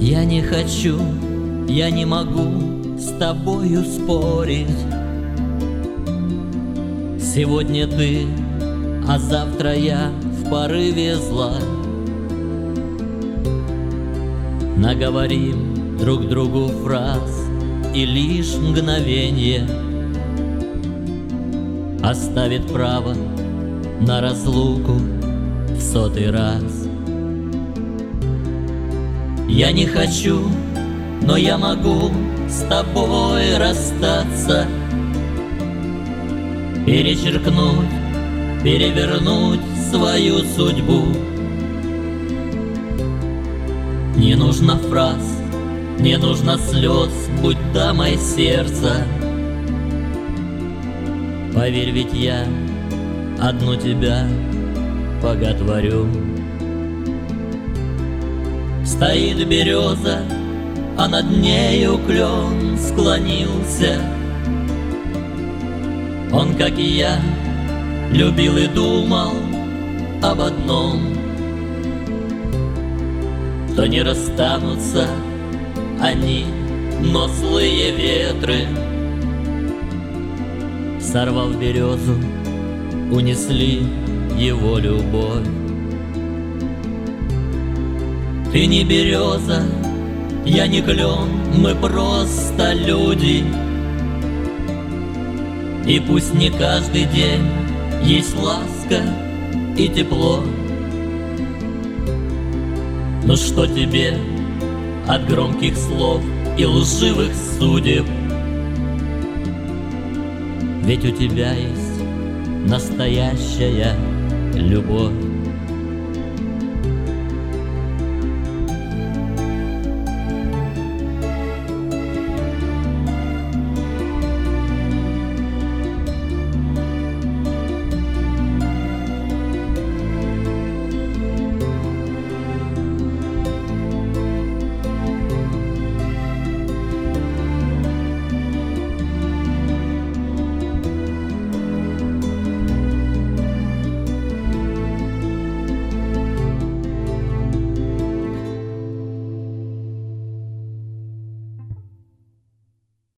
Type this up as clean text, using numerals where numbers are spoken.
Я не хочу, я не могу с тобою спорить. Сегодня ты, а завтра я в порыве зла. Наговорим друг другу фраз, и лишь мгновенье оставит право на разлуку в 100-й раз. Я не хочу, но я могу с тобой расстаться, перечеркнуть, перевернуть свою судьбу. Не нужно фраз, не нужно слез, будь дамой сердца. Поверь, ведь я одну тебя боготворю. Стоит береза, а над нею клен склонился. Он, как и я, любил и думал об одном: что не расстанутся они, но злые ветры, сорвав березу, унесли его любовь. Ты не береза, я не клен, мы просто люди. И пусть не каждый день есть ласка и тепло, но что тебе от громких слов и лживых судеб? Ведь у тебя есть настоящая любовь.